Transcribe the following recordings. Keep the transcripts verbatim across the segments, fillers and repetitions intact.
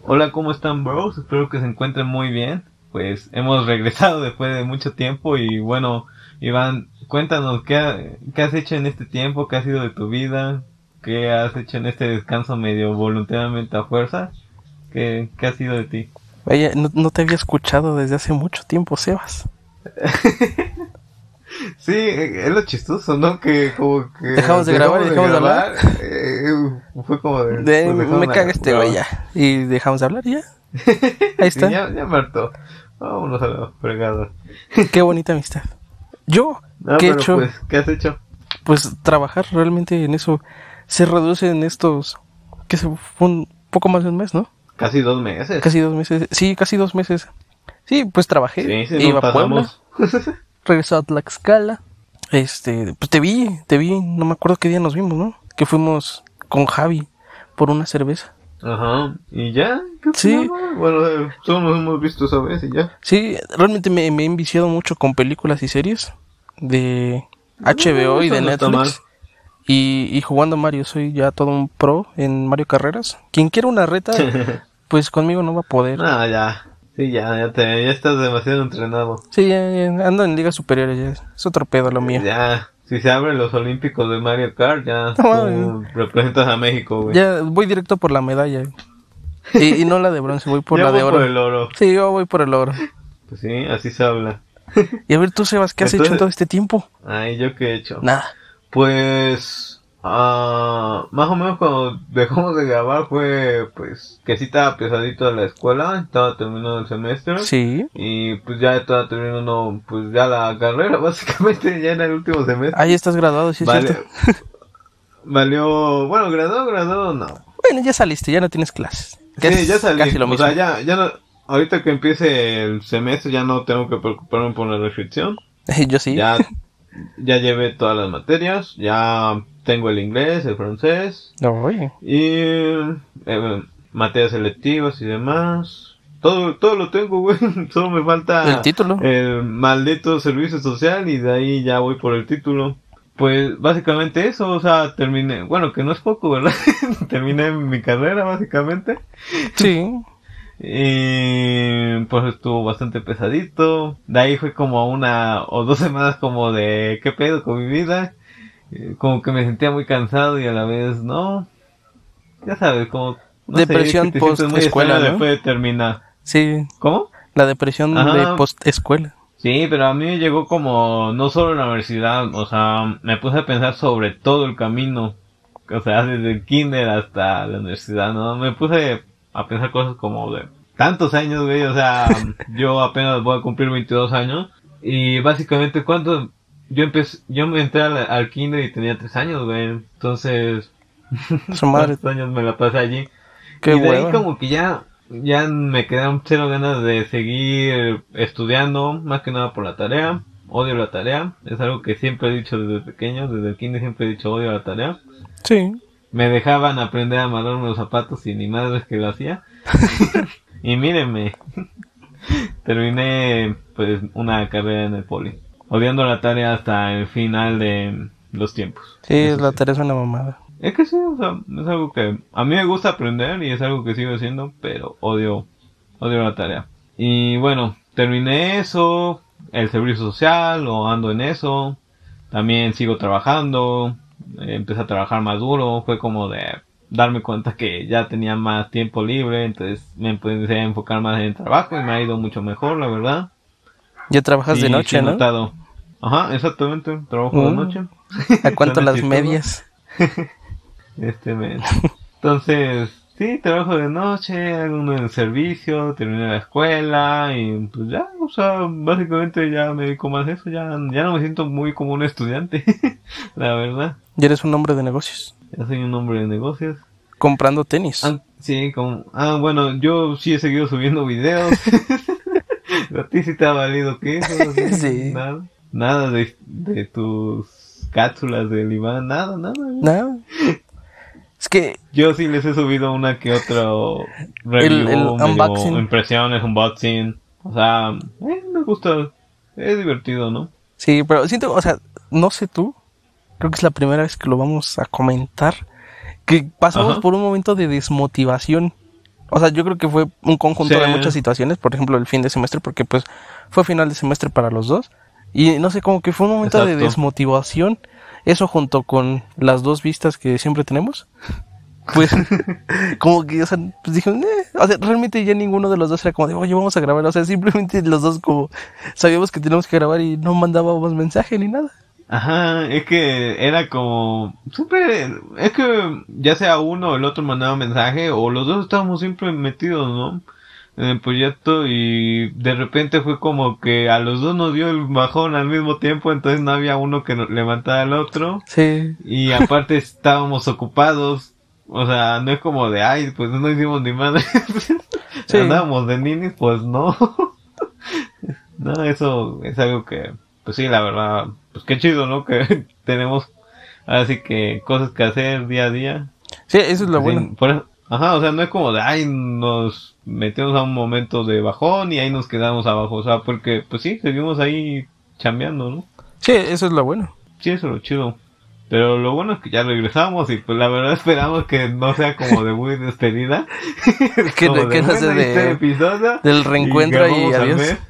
Hola, ¿cómo están, bros? Espero que se encuentren muy bien. Pues hemos regresado después de mucho tiempo y bueno, Iván, cuéntanos qué, ha- qué has hecho en este tiempo, qué ha sido de tu vida, qué has hecho en este descanso medio voluntariamente a fuerza, qué, qué ha sido de ti. Vaya, no, no te había escuchado desde hace mucho tiempo, Sebas. Sí, eh, es lo chistoso, ¿no? Que como que Dejamos de grabar y dejamos de dejamos de hablar. grabar, eh, fue como de, De, pues me dejaron a caga este güey grabar. ya. Y dejamos de hablar y ya. Ahí Sí, está. ya, ya me hartó. Vámonos a la fregada. Qué bonita amistad. Yo, No, ¿qué he pero hecho? pues, ¿qué has hecho? Pues trabajar realmente en eso. Se reduce en estos... Que se fue un poco más de un mes, ¿no? Casi dos meses. Casi dos meses. Sí, casi dos meses. Sí, pues trabajé. Sí, sí, nos Iba a Puebla. pasamos. Regresó a Tlaxcala. Este, pues te vi, te vi. No me acuerdo qué día nos vimos, ¿no? Que fuimos con Javi por una cerveza. Ajá. ¿Y ya? ¿Qué Sí, nada? Bueno, eh, solo nos hemos visto esa vez y ya. sí, realmente me, me he enviciado mucho con películas y series de Ah, H B O y eso de no está mal. Netflix. Y, y jugando Mario, soy ya todo un pro en Mario Carreras. Quien quiera una reta, pues conmigo no va a poder. No, ya. Sí, ya, ya te, ya estás demasiado entrenado. Sí, ya, ya, ando en ligas superiores, ya es otro pedo lo Eh, mío. Ya, si se abren los olímpicos de Mario Kart, ya No, mames, tú representas a México, güey. ya voy directo por la medalla. Y, y no la de bronce, voy por Ya la de voy por oro. el oro. Sí, yo voy por el oro. Pues sí, así se habla. Y a ver tú, Sebas, ¿qué has hecho en todo Entonces, este tiempo? ay, ¿yo qué he hecho? Nada. Pues, ah, más o menos cuando dejamos de grabar fue, pues, que sí estaba pesadito de la escuela, estaba terminando el semestre, Sí. y pues ya estaba terminando, pues ya la carrera, básicamente, ya en el último Ahí semestre. estás graduado, sí es Vale, cierto. valió, bueno, graduado, graduado, no. Bueno, ya saliste, ya no tienes clases. Que Sí, ya es salí, casi lo o mismo. sea, ya, ya no, ahorita que empiece el semestre ya no tengo que preocuparme por la restricción. Yo sí. Ya, ya llevé todas las materias, ya tengo el inglés, el francés Oye, y eh, materias selectivas y demás. Todo, todo lo tengo, güey. Solo me el falta título. el maldito servicio social y de ahí ya voy por el título. Pues básicamente eso, o sea, terminé, bueno, que no es poco, ¿verdad? Terminé mi carrera básicamente. Sí. Y pues estuvo bastante pesadito. De ahí fue como una o dos semanas como de qué pedo con mi vida. Eh, Como que me sentía muy cansado y a la vez no. Ya sabes, como, no sé, que Depresión te sientes post muy escuela, extraño ¿no? después de terminar. Sí. ¿Cómo? La depresión de Ajá, post escuela. sí, pero a mí me llegó como no solo en la universidad, o sea, me puse a pensar sobre todo el camino. O sea, desde el kinder hasta la universidad, ¿no? Me puse a pensar cosas como de tantos años, güey, o sea, yo apenas voy a cumplir veintidós años y básicamente cuánto yo empecé, yo me entré al, al kinder y tenía tres años, güey, entonces Su madre, cuántos años me la pasé allí qué y de ahí hueva. como que ya ya me quedaron cero ganas de seguir estudiando, más que nada por la tarea. Odio la tarea, es algo que siempre he dicho desde pequeño, desde el kinder siempre he dicho odio la tarea. Sí. Me dejaban aprender a amarrarme los zapatos y ni madres que lo hacía. Y mírenme, terminé pues una carrera en el poli, odiando la tarea hasta el final de los tiempos. Sí, Eso la sí. tarea es una mamada. Es que sí, o sea, es algo que a mí me gusta aprender y es algo que sigo haciendo, pero odio, odio la tarea. Y bueno, terminé eso, el servicio social, o ando en eso. También sigo trabajando, eh, empecé a trabajar más duro, fue como de darme cuenta que ya tenía más tiempo libre, entonces me empecé a enfocar más en el trabajo y me ha ido mucho mejor, la verdad. Ya trabajas de Sí, sí he noche, ¿no? notado. Ajá, exactamente, trabajo de Mm. noche. ¿A cuánto Suena las chistoso. medias? Este mes. Entonces, sí, trabajo de noche, hago uno en el servicio, terminé la escuela y pues ya, o sea, básicamente ya me dedico más a eso, ya, ya no me siento muy como un estudiante, la verdad. Ya eres un hombre de negocios. Ya soy un hombre de negocios. Comprando tenis. Ah, sí, como, ah, bueno, yo sí he seguido subiendo videos. ¿A ti sí te ha valido qué eso? ¿Sí? Sí. Nada, nada de, de tus cápsulas del Iván, nada, nada. No. Es que Yo sí les he subido una que otro el, el review, medio unboxing. impresiones, unboxing. O sea, eh, me gusta, es divertido, ¿no? Sí, pero siento, o sea, no sé tú. Creo que es la primera vez que lo vamos a comentar. Que pasamos Ajá. por un momento de desmotivación. O sea, yo creo que fue un conjunto Sí. de muchas situaciones, por ejemplo, el fin de semestre, porque pues fue final de semestre para los dos. Y no sé, como que fue un momento de Exacto. desmotivación. Eso junto con las dos vistas que siempre tenemos. Pues, como que, o sea, pues dije, "Eh". O sea, realmente ya ninguno de los dos era como de, oye, vamos a grabar. O sea, simplemente los dos como sabíamos que teníamos que grabar y no mandábamos mensaje ni nada. Ajá, es que era como, siempre, es que ya sea uno o el otro mandaba mensaje o los dos estábamos siempre metidos, ¿no? En el proyecto y de repente fue como que a los dos nos dio el bajón al mismo tiempo, entonces no había uno que nos levantara al otro Sí, y aparte estábamos ocupados, o sea, no es como de, ay, pues no hicimos ni madre, sí. andábamos de ninis, pues no, no, eso es algo que, pues sí, la verdad, pues qué chido, ¿no? Que tenemos así que cosas que hacer día a día. Sí, eso es lo Pues bueno. sí, por eso- ajá, o sea, no es como de, ay, nos metemos a un momento de bajón y ahí nos quedamos abajo, o sea, porque, pues sí, seguimos ahí chambeando, ¿no? Sí, eso es lo bueno. Sí, eso es lo chido. Pero lo bueno es que ya regresamos y pues la verdad esperamos que no sea como de muy despedida. Que, Como no- que de, no sea bueno, ahí está el de, episodio del reencuentro y, grabamos al adiós. mes.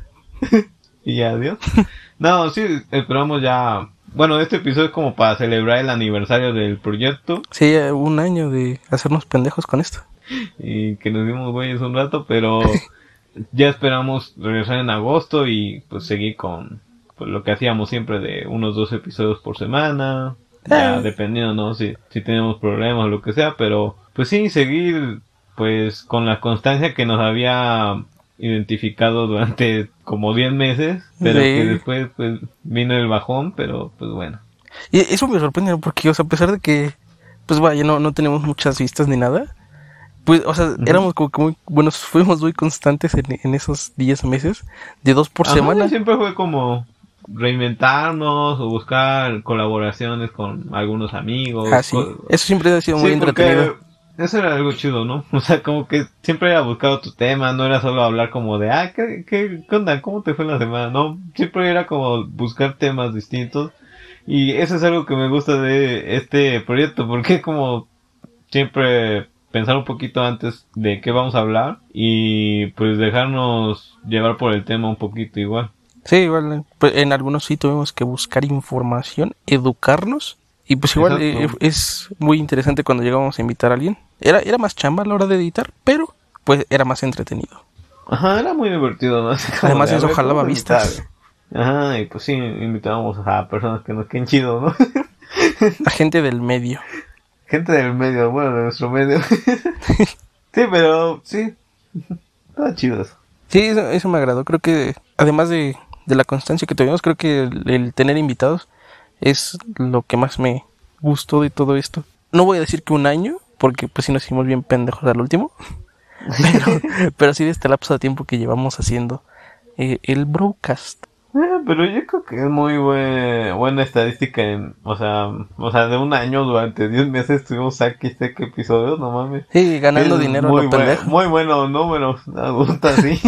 Y adiós. No, sí, esperamos ya. Bueno, este episodio es como para celebrar el aniversario del proyecto Sí, eh, un año de hacernos pendejos con esto. y que nos dimos güeyes un rato, pero ya esperamos regresar en agosto y pues seguir con pues, lo que hacíamos siempre de unos dos episodios por semana, ya Eh. dependiendo, ¿no? Si, si tenemos problemas o lo que sea, pero pues sí, seguir pues con la constancia que nos había identificado durante como diez meses, pero Sí. que después pues vino el bajón, pero pues bueno. Y eso me sorprende, ¿no? Porque, o sea, a pesar de que, pues vaya, no, no tenemos muchas vistas ni nada, pues, o sea, Ujú. éramos como que muy, bueno, fuimos muy constantes en, en esos diez meses, de dos por Ajá, semana. siempre fue como reinventarnos o buscar colaboraciones con algunos amigos. Ah, sí. co- Eso siempre ha sido muy Sí, entretenido. porque eso era algo chido, ¿no? O sea, como que siempre era buscar otro tema, no era solo hablar como de, ah, ¿qué, qué, qué onda? ¿Cómo te fue la semana? No, siempre era como buscar temas distintos. Y eso es algo que me gusta de este proyecto, porque es como siempre pensar un poquito antes de qué vamos a hablar y pues dejarnos llevar por el tema un poquito igual. Sí, igual, pues, en algunos sí tuvimos que buscar información, educarnos, y pues igual eh, Exacto. es muy interesante cuando llegamos a invitar a alguien. Era, era más chamba a la hora de editar, pero pues era más entretenido. Ajá, era muy divertido, ¿no? Así como Además de, a eso ver, jalaba vamos a invitar. vistas. Ajá, y pues sí, invitábamos a personas que nos queden chido, ¿no? A gente del medio. Gente del medio, bueno, de nuestro medio. Sí, pero sí, estaba chido eso. Sí, eso, eso me agradó. Creo que además de, de la constancia que tuvimos, creo que el, el tener invitados es lo que más me gustó de todo esto. No voy a decir que un año, porque pues sí nos hicimos bien pendejos al último, pero, pero sí de este lapso de tiempo que llevamos haciendo eh, el broadcast. Eh, pero yo creo que es muy buen, buena estadística en, o sea, o sea, de un año durante diez meses tuvimos saque y saque episodios, no mames. Sí, ganando Es dinero a muy lo buen, pendejo. muy buenos números, me gusta así.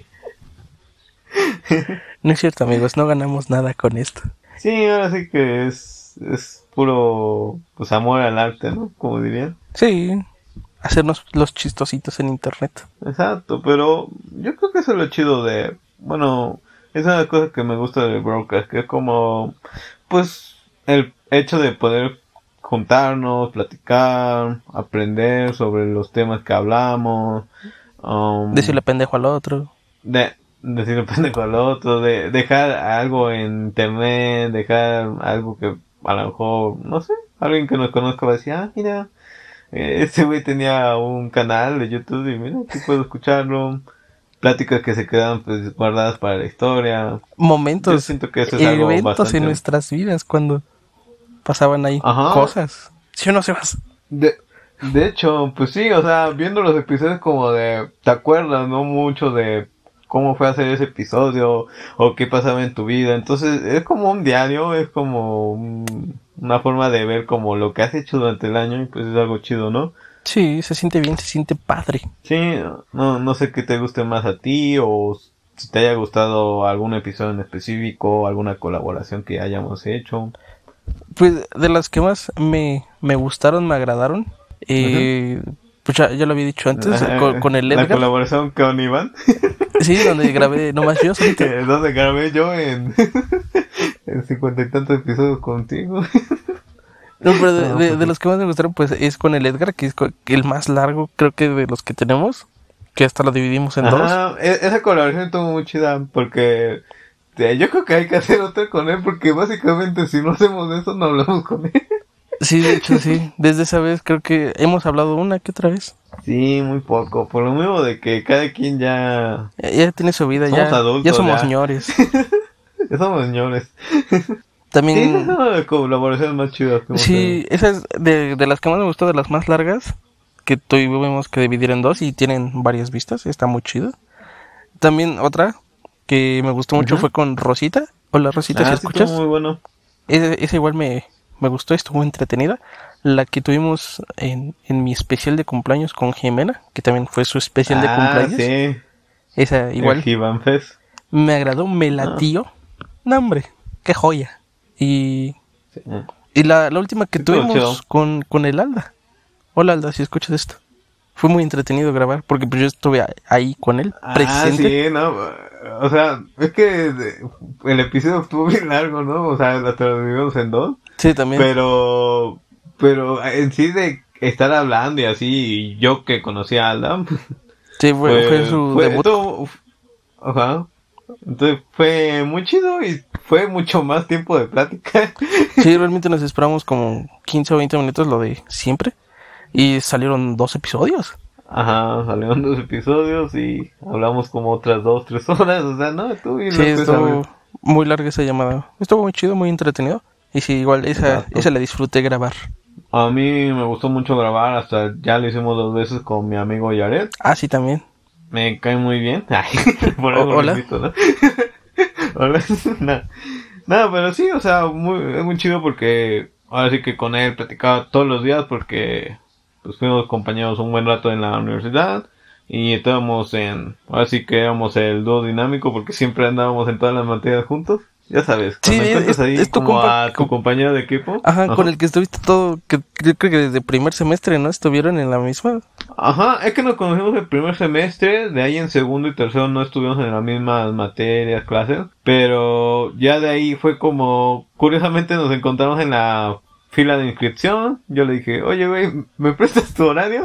No es cierto, amigos, no ganamos nada con esto. Sí, ahora sí que es, es puro, pues amor al arte, ¿no? Como dirían. Sí, hacernos los chistositos en internet. Exacto, pero yo creo que eso es lo chido de, bueno, es una cosa que me gusta del broadcast, que es como, pues, el hecho de poder juntarnos, platicar, aprender sobre los temas que hablamos, um, Decirle pendejo al otro. de decirle pendejo al otro, de dejar algo en internet, dejar algo que a lo mejor, no sé, alguien que nos conozca va a decir, ah, mira, eh, este güey tenía un canal de YouTube y mira, aquí puedo escucharlo. Pláticas que se quedan pues guardadas para la historia. Yo Momentos, siento que eso es algo eventos bastante... en nuestras vidas cuando pasaban ahí Ajá. cosas. ¿Sí o no, Sebas? De, de hecho, pues sí, o sea, viendo los episodios como de... ¿Te acuerdas, no? Mucho de cómo fue hacer ese episodio o qué pasaba en tu vida. Entonces es como un diario, es como un- una forma de ver como lo que has hecho durante el año y pues es algo chido, ¿no? Sí, se siente bien, se siente padre. Sí, no, no sé qué te guste más a ti o si te haya gustado algún episodio en específico, alguna colaboración que hayamos hecho. Pues de las que más me, me gustaron, me agradaron, eh, pues Pues ya, ya lo había dicho antes, Ajá, con, con el la Edgar. colaboración con Iván. Sí, donde grabé nomás yo solito. Eh, donde grabé yo en, en cincuenta y tantos episodios contigo. No, pero de, No, de, pues de sí. los que más me gustaron, pues es con el Edgar, que es co- el más largo, creo que de los que tenemos, que hasta lo dividimos en dos. Ajá, e- esa colaboración estuvo muy chida porque eh, yo creo que hay que hacer otra con él porque básicamente si no hacemos eso no hablamos con él. Sí, de hecho, sí. Desde esa vez creo que hemos hablado una que otra vez. Sí, muy poco, por lo mismo de que cada quien ya Ya, ya tiene su vida, somos ya, adultos, ya somos ya. señores. Ya somos señores. Sí, También, esa es una de las colaboraciones más chidas que hemos sí, esa es de, de las que más me gustó, de las más largas, que tuvimos que dividir en dos y tienen varias vistas, está muy chido. También otra que me gustó mucho Ujú. fue con Rosita. Hola Rosita, si Ah, sí, estuvo escuchas. muy bueno. Esa, esa igual me, me gustó, estuvo entretenida. La que tuvimos en, en mi especial de cumpleaños con Jimena, que también fue su especial de Ah, cumpleaños. sí, Esa igual el Givan Fest. me agradó, me Ah, latió. No, hombre, qué joya. Y, sí. y la, la última que Estuvo tuvimos chido. con, con el Alda. Hola Alda, si escuchas esto. Fue muy entretenido grabar porque pues yo estuve a- ahí con él, Ah, presente. sí, no, o sea, es que de- el episodio estuvo bien largo, ¿no? O sea, hasta lo dividimos en dos, Sí, también. pero, pero en sí de estar hablando y así, y yo que conocí a Alda, Sí, fue, fue pues, su fue, debut. todo, ajá, entonces fue muy chido y fue mucho más tiempo de plática. Sí, realmente nos esperamos como quince o veinte minutos, lo de siempre. Y salieron dos episodios. Ajá, salieron dos episodios y hablamos como otras dos, tres horas, o sea, no, estuvo bien Sí, loco esa vez. estuvo muy larga esa llamada. Estuvo muy chido, muy entretenido. Y sí, igual esa, Exacto. esa la disfruté grabar. A mí me gustó mucho grabar, hasta ya lo hicimos dos veces con mi amigo Yared. Ah, sí, también. Me cae muy bien. Ay, por O- algo lo hola. invito, ¿no? Hola. No, no, pero sí, o sea, muy, es muy chido porque ahora sí que con él platicaba todos los días porque pues fuimos compañeros un buen rato en la universidad y estábamos en, ahora sí que éramos el dúo dinámico porque siempre andábamos en todas las materias juntos. Ya sabes, Sí, cuando encuentras es- ahí es tu como compa- a tu compañero de equipo. Ajá, Ajá. con el que estuviste todo, que yo creo que desde primer semestre, ¿no? Estuvieron en la misma. Ajá, es que nos conocimos el primer semestre, de ahí en segundo y tercero no estuvimos en las mismas materias, clases, pero ya de ahí fue como, curiosamente nos encontramos en la fila de inscripción, yo le dije, oye güey, ¿me prestas tu horario?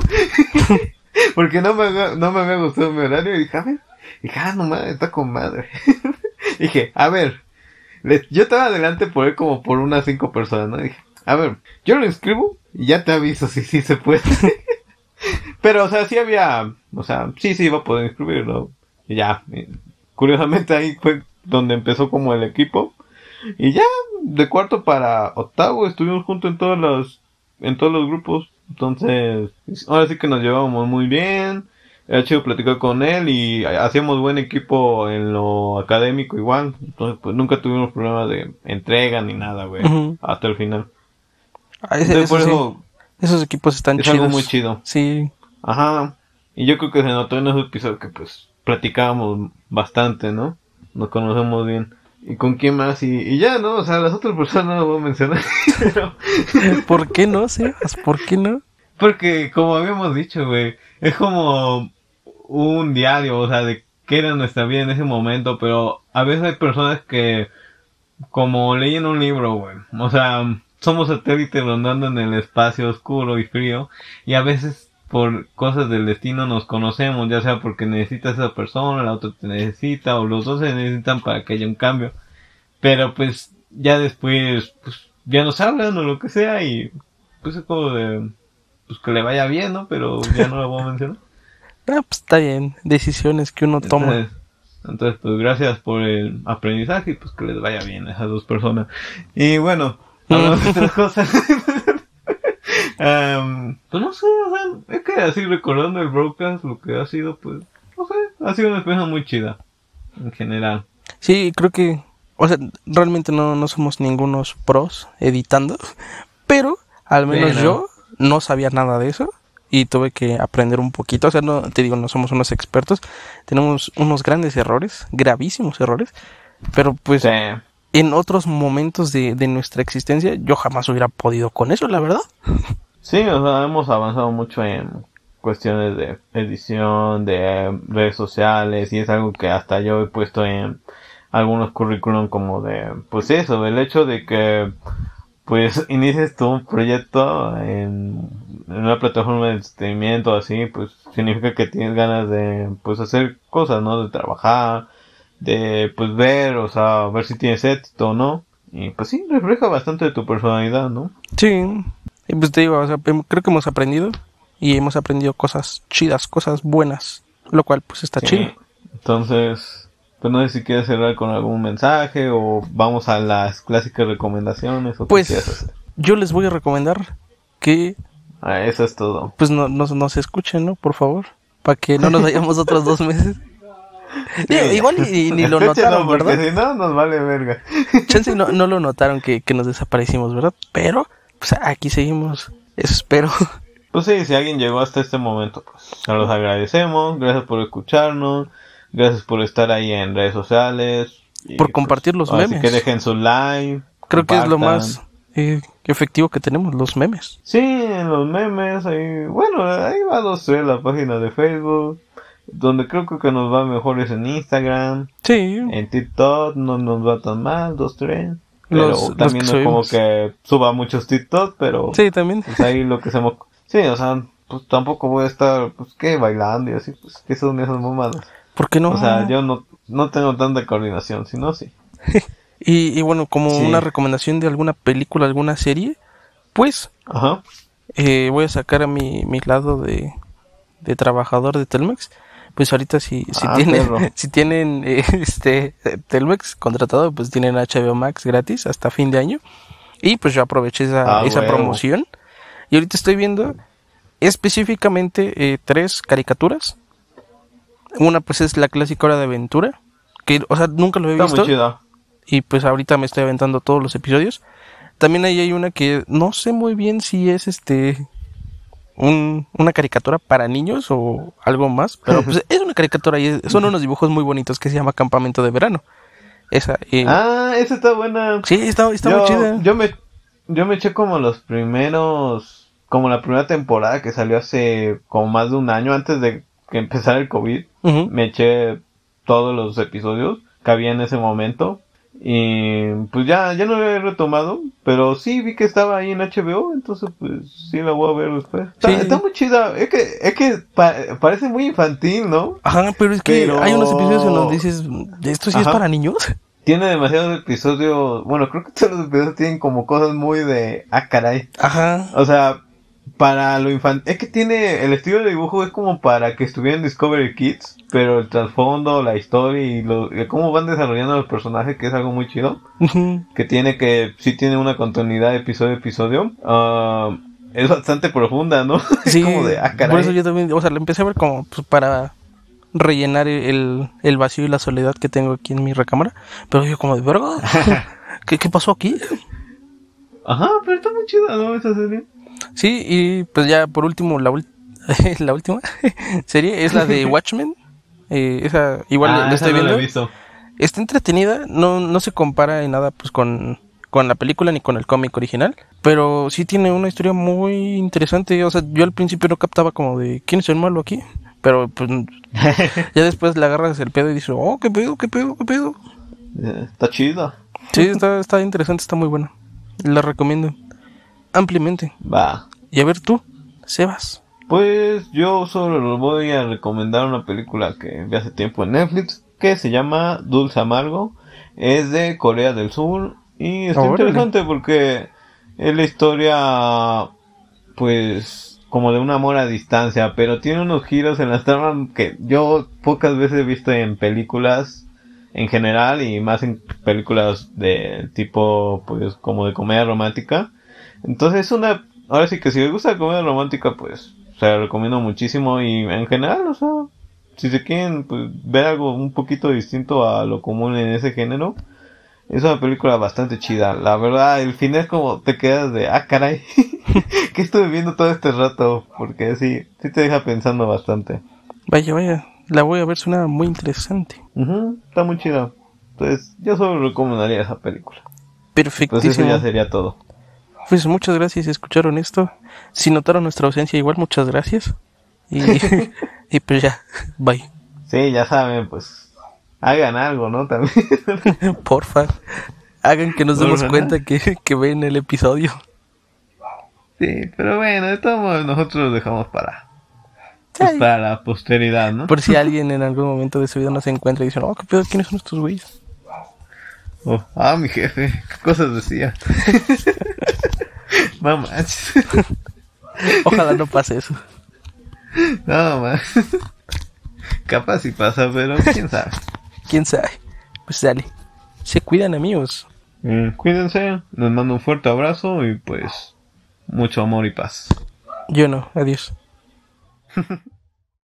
Porque no me, había- no me había gustado mi horario, y dije, a ver, y dije, ah, no mames, está con madre. Dije, a ver, le- yo estaba adelante por él como por unas cinco personas, ¿no? Dije, a ver, yo lo inscribo y ya te aviso si sí se puede. Pero, o sea, sí había, o sea, sí, sí iba a poder inscribirlo. Y ya, y curiosamente ahí fue donde empezó como el equipo. Y ya, de cuarto para octavo estuvimos juntos en todos los, en todos los grupos. Entonces, ahora sí que nos llevábamos muy bien. Era chido platicar con él y hacíamos buen equipo en lo académico igual. Entonces, pues nunca tuvimos problemas de entrega ni nada, güey. Ujú. Hasta el final. Ah, ese- Entonces, por eso sí, eso esos equipos están es chidos. algo muy chido. Sí, Ajá. Y yo creo que se notó en esos episodios que pues platicábamos bastante, ¿no? Nos conocemos bien. ¿Y con quién más? Y, y ya, ¿no? O sea, las otras personas no las voy a mencionar. Pero, ¿por qué no, Sebas? ¿Por qué no? porque, como habíamos dicho, güey, es como un diario, o sea, de qué era nuestra vida en ese momento, pero a veces hay personas que, como leyen un libro, güey, o sea, somos satélites rondando en el espacio oscuro y frío, y a veces por cosas del destino nos conocemos, ya sea porque necesitas a esa persona, la otra te necesita, o los dos se necesitan para que haya un cambio, pero pues ya después, pues ya nos hablan o lo que sea, y pues es como de, pues que le vaya bien, ¿no? Pero ya no lo voy a mencionar. Ah, pues está bien. Decisiones que uno toma. Entonces, entonces, pues gracias por el aprendizaje y pues que les vaya bien a esas dos personas. Y bueno, hablando de otras cosas. um, pues no sé, o sea, es que así recordando el broadcast, lo que ha sido, pues, no sé, ha sido una experiencia muy chida, en general. Sí, creo que, o sea, realmente no, no somos ningunos pros editando, pero al menos Sí, no. yo no sabía nada de eso y tuve que aprender un poquito. O sea, no te digo, no somos unos expertos, tenemos unos grandes errores, gravísimos errores, pero pues Sí. en otros momentos de, de nuestra existencia yo jamás hubiera podido con eso, la verdad. Sí, o sea, hemos avanzado mucho en cuestiones de edición, de eh, redes sociales, y es algo que hasta yo he puesto en algunos currículum como de, pues eso, el hecho de que pues inicies tú un proyecto en, en una plataforma de entretenimiento así, pues significa que tienes ganas de pues hacer cosas, ¿no? De trabajar, de pues ver, o sea, ver si tienes éxito o no. Y pues sí, refleja bastante de tu personalidad, ¿no? Sí, y pues te digo, o sea, creo que hemos aprendido y hemos aprendido cosas chidas, cosas buenas, lo cual pues está Sí. chido. Entonces, pues no sé si quieres cerrar con algún mensaje o vamos a las clásicas recomendaciones o Pues qué quieres hacer. yo les voy a recomendar que Ah, eso es todo. pues no, no, no se escuchen, ¿no? Por favor, para que no nos vayamos otros dos meses. Digo, Sí. igual y, y ni lo Escúchenlo, notaron, porque ¿verdad? si no, nos vale verga. Chance no, no lo notaron que, que nos desaparecimos, ¿verdad? Pero, pues aquí seguimos. Eso espero. Pues sí, si alguien llegó hasta este momento, pues se los agradecemos. Gracias por escucharnos. Gracias por estar ahí en redes sociales. Y, Por compartir pues, los ahora memes. sí que dejen su like. Creo que es lo compartan. más eh, efectivo que tenemos, los memes. Sí, en los memes, ahí, bueno, ahí va dos, tres, la página de Facebook. Donde creo que nos va mejor es en Instagram. Sí, En TikTok no nos va tan mal, dos, tres. Pero Los- los también que no es como subimos. que suba muchos TikTok, pero sí, también. pues ahí lo que se me... Sí, o sea, pues tampoco voy a estar, pues, ¿qué? Bailando y así, pues, ¿qué son esas mamadas? ¿Por qué no? O sea, yo no, no tengo tanta coordinación, sino sí. Y, y bueno, como Sí. una recomendación de alguna película, alguna serie, pues Ajá. eh, voy a sacar a mi, mi lado de, de trabajador de Telmex. Pues ahorita si, si Ah, tienen, perro. si tienen eh, este Telmex contratado, pues tienen H B O Max gratis hasta fin de año. Y pues yo aproveché esa, Ah, esa huevo. promoción. Y ahorita estoy viendo específicamente eh, tres caricaturas. Una pues es la clásica Hora de Aventura, que o sea, nunca lo he Está visto. muy chida. Y pues ahorita me estoy aventando todos los episodios. También ahí hay una que no sé muy bien si es este un, una caricatura para niños o algo más, pero pues es una caricatura y es- son unos dibujos muy bonitos que se llama Campamento de Verano. Esa eh, Ah, esa está buena. sí, está, está yo, muy chida. Yo me, yo me eché como los primeros, como la primera temporada que salió hace como más de un año antes de que empezara el COVID. Ujú. Me eché todos los episodios que había en ese momento. Y pues ya, ya no lo he retomado, pero sí vi que estaba ahí en H B O, entonces pues sí la voy a ver después. Está, Sí. está muy chida, es que, es que pa- parece muy infantil, ¿no? Ajá, pero es que Pero- hay unos episodios en donde dices, ¿esto sí es Ajá. para niños? Tiene demasiados episodios, bueno, creo que todos los episodios tienen como cosas muy de, ah, caray. Ajá. O sea, para lo infantil, es que tiene, el estilo de dibujo es como para que estuviera en Discovery Kids, pero el trasfondo, la historia y, lo, y cómo van desarrollando los personajes, que es algo muy chido, Ujú. que tiene que, sí tiene una continuidad de episodio a episodio, ah, es bastante profunda, ¿no? Sí, Es como de, ah, caray. por eso yo también, o sea, lo empecé a ver como pues, para rellenar el, el vacío y la soledad que tengo aquí en mi recámara. Pero yo como de verga, ¿qué, qué pasó aquí? Ajá, pero está muy chida, ¿no? Esa serie. Sí, y pues ya por último, la, ul- la última serie es la de Watchmen. Eh, esa igual Ah, la esa estoy no la viendo. he visto. Está entretenida, no, no se compara en nada pues con, con la película ni con el cómic original, pero sí tiene una historia muy interesante. O sea, yo al principio no captaba como de quién es el malo aquí, pero pues ya después le agarras el pedo y dices, oh, qué pedo, qué pedo, qué pedo. Eh, Está chida. Sí, está, está interesante, está muy buena. La recomiendo ampliamente. Va. Y a ver tú, Sebas. Pues yo solo les voy a recomendar una película que vi hace tiempo en Netflix que se llama Dulce Amargo. Es de Corea del Sur y está Órale. interesante porque es la historia pues como de un amor a distancia, pero tiene unos giros en las tramas que yo pocas veces he visto en películas en general y más en películas de tipo pues como de comedia romántica. Entonces es una, ahora sí que si les gusta la comedia romántica pues se la recomiendo muchísimo y en general, o sea, si se quieren pues, ver algo un poquito distinto a lo común en ese género, es una película bastante chida. La verdad, el final es como te quedas de, ah, caray, ¿qué estuve viendo todo este rato? Porque sí, sí te deja pensando bastante. Vaya, vaya, la voy a ver, suena muy interesante. Ujú, está muy chida. Entonces, yo solo recomendaría esa película. Pues eso Perfectísimo. ya sería todo. Pues muchas gracias si escucharon esto. Si notaron nuestra ausencia igual, muchas gracias. Y, y pues ya, bye. Sí, ya saben, pues hagan algo, ¿no? También. Porfa, hagan que nos demos Porfa, cuenta ¿no? que, que ven el episodio. Sí, pero bueno, de todos modos nosotros lo dejamos para, pues, Sí. para la posteridad, ¿no? Por si alguien en algún momento de su vida nos encuentra y dice, oh, ¿qué pedo? ¿Quiénes son estos güeyes? Oh, ah, mi jefe, qué cosas decía. No manches. Ojalá no pase eso. No manches. Capaz si pasa, pero quién sabe. ¿Quién sabe? Pues dale. Se cuidan, amigos. Eh, cuídense, les mando un fuerte abrazo y pues mucho amor y paz. Yo no, adiós.